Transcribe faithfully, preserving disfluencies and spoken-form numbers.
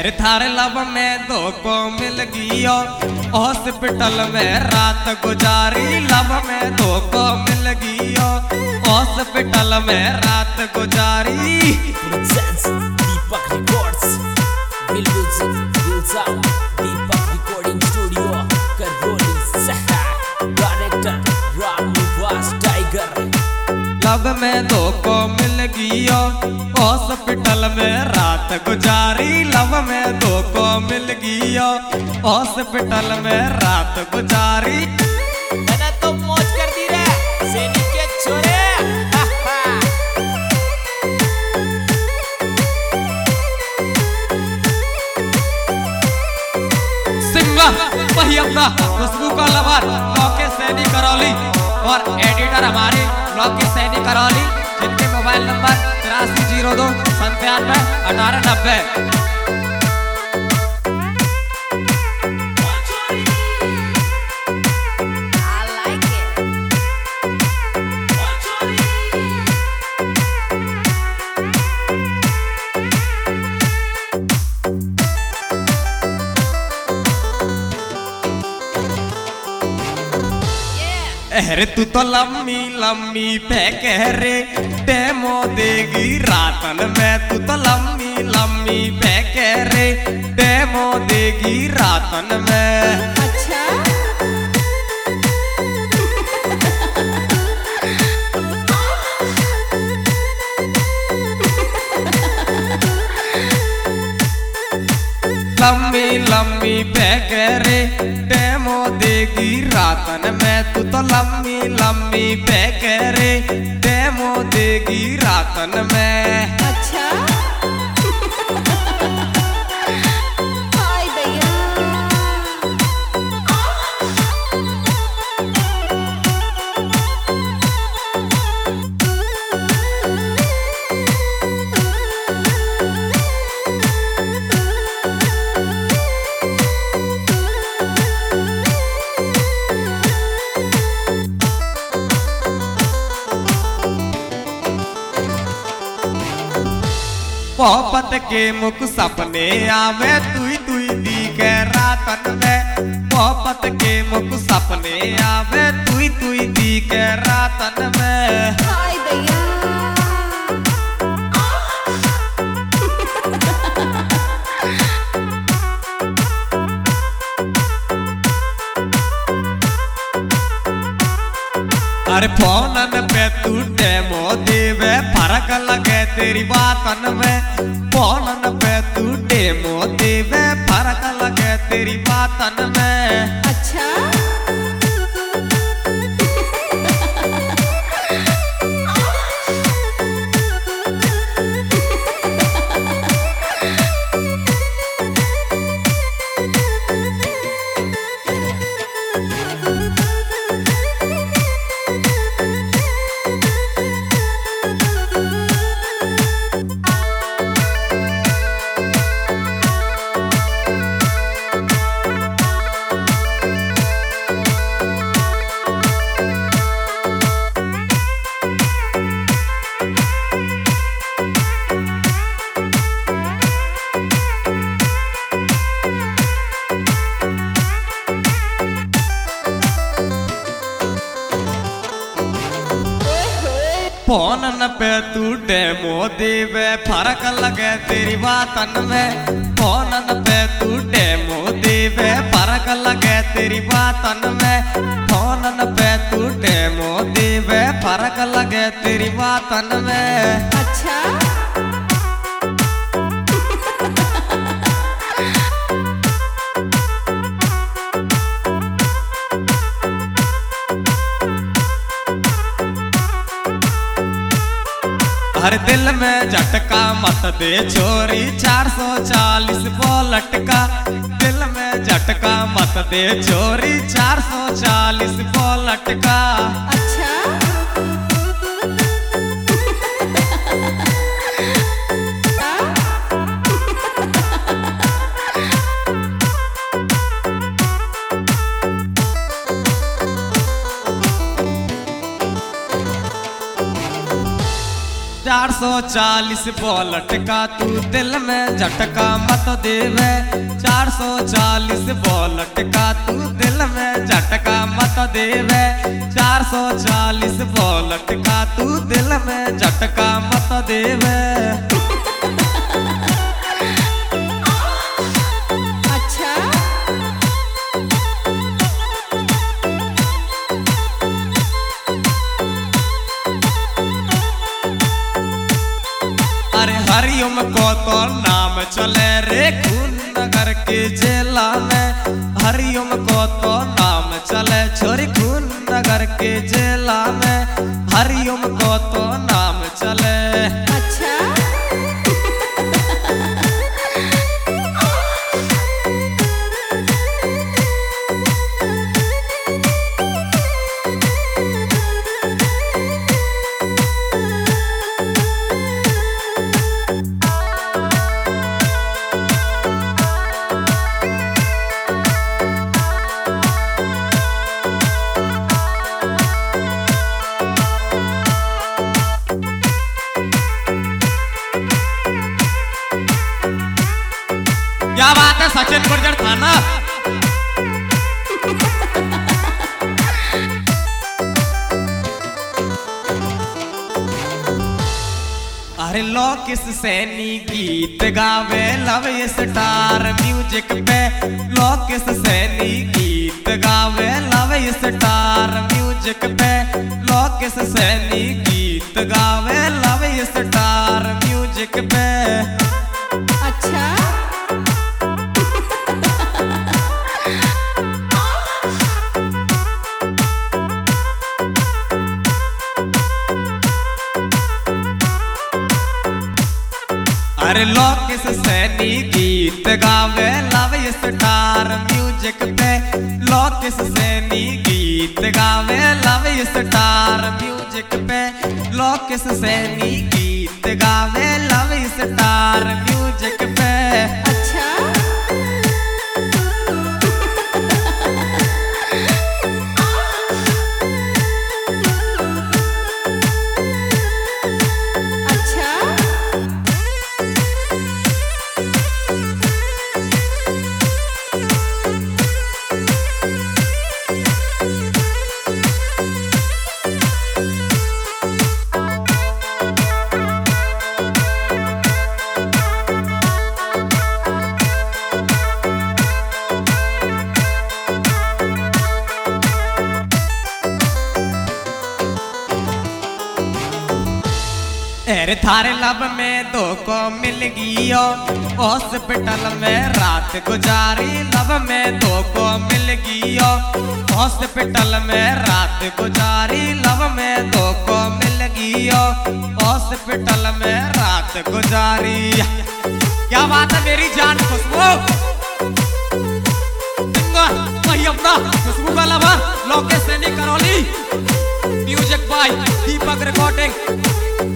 अरे थारे लब में दो को मिल गियो हॉस्पिटल में रात गुजारी। लब में दो को मिल गियो हॉस्पिटल में रात गुजारी। Deepak records Dil music Dil sound Deepak recording studio Karauli शहर डायरेक्टर राम निवास टाइगर। लब में दो को मिल गियो हॉस्पिटल में रात गुजारी। लब में दो को मिल गियो हॉस्पिटल में रात गुजारी। मैंने तो मौज कर दी रे सैनिक के छोरे। सिंगा वही अपना खुशबू का लवर ब्लॉक के सैनिक करौली और एडिटर हमारे ब्लॉक के सैनिक करौली, जिनके मोबाइल नंबर तिरासी जीरो दो संतानवे अठारह नब्बे। अरे तू तो लम्मी लम्मी पे कह रे डेमो देगी रातन में। तू तो लम्मी लम्मी पे कह रे डेमो देगी रातन में। अच्छा लम्मी लम्मी पे कह रे डेमो देगी रातन में। तू तो लम्मी लम्मी पे कह रे डेमो देगी रातन में। अच्छा हाय भैया पोपत के मुख सपने आवे तुई तुई दी के रातन में। पोपत के मुख सपने आवे तुई तुई दी के रातन में। हाय भैया अरे फोनन पे तू डेमो देवे फर्क लगे तेरी बातन में। फोनन पे तू डेमो देवे फर्क लगे तेरी बातन में। अच्छा फोनन पे तू डेमो देवे फर्क लगे तेरी बातन में। फोनन पे तू डेमो देवे फर्क लगे तेरी बातन में। फोनन पे तू डेमो देवे फर्क लगे तेरी बातन में। अच्छा हर दिल में झटका मत दे छोरी चार सौ चालीस बोलट का। दिल में झटका मत दे छोरी चार सौ चालीस बोलट का। अच्छा चार सौ चालीस वोल्ट का तू दिल में झटका मत देवे। चार सौ चालीस वोल्ट का तू दिल में झटका मत देवे। चार सौ चालीस वोल्ट का तू दिल में झटका मत देवे। हरिओम को तो नाम चले रे खून नगर के जेला में। हरिओम को तो नाम चले छोरी खून नगर के जेला में। हरिओम को तो नाम चले। अच्छा क्या बात है सचिन गुर्जर थाना। अरे लोकिस सैनी गीत गावे लव स्टार म्यूजिक पे। लोकिस सैनी गीत गावे लव स्टार म्यूजिक पे। लोकिस सैनी गीत गावे लव स्टार म्यूजिक पे। अच्छा अरे लोकिस सैनी गीत गावे लव स्टार म्यूजिक पे। लोकिस सैनी गीत गावे लव स्टार म्यूजिक पे। लोकिस सैनी गीत गावे लव स्टार म्यूजिक पे। अच्छा अरे थारे लब में दो को मिल गियो। हॉस्पिटल में रात गुजारी लब में दो को मिल गियो। हॉस्पिटल में रात गुजारी लब में दो को मिल गियो। हॉस्पिटल में रात गुजारी। क्या बात है मेरी जान खुशबू। वही अपना खुशबू का लवा Lokesh Saini Karauli. Music by Deepak recording.